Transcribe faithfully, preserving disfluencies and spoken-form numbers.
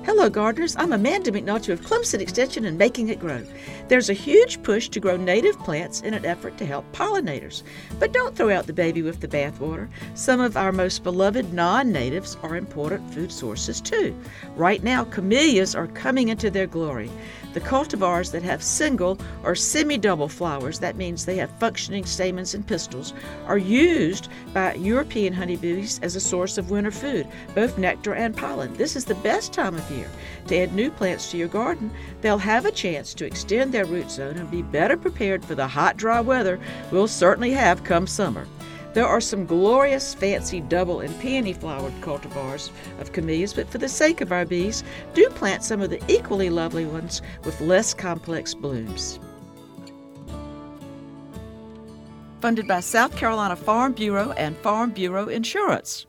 Hello, gardeners. I'm Amanda McNulty of Clemson Extension and Making It Grow. There's a huge push to grow native plants in an effort to help pollinators. But don't throw out the baby with the bathwater. Some of our most beloved non-natives are important food sources too. Right now, camellias are coming into their glory. The cultivars that have single or semi-double flowers, that means they have functioning stamens and pistils, are used by European honeybees as a source of winter food, both nectar and pollen. This is the best time of year to add new plants to your garden. They'll have a chance to extend their root zone and be better prepared for the hot, dry weather we'll certainly have come summer. There are some glorious, fancy double and peony-flowered cultivars of camellias, but for the sake of our bees, do plant some of the equally lovely ones with less complex blooms. Funded by South Carolina Farm Bureau and Farm Bureau Insurance.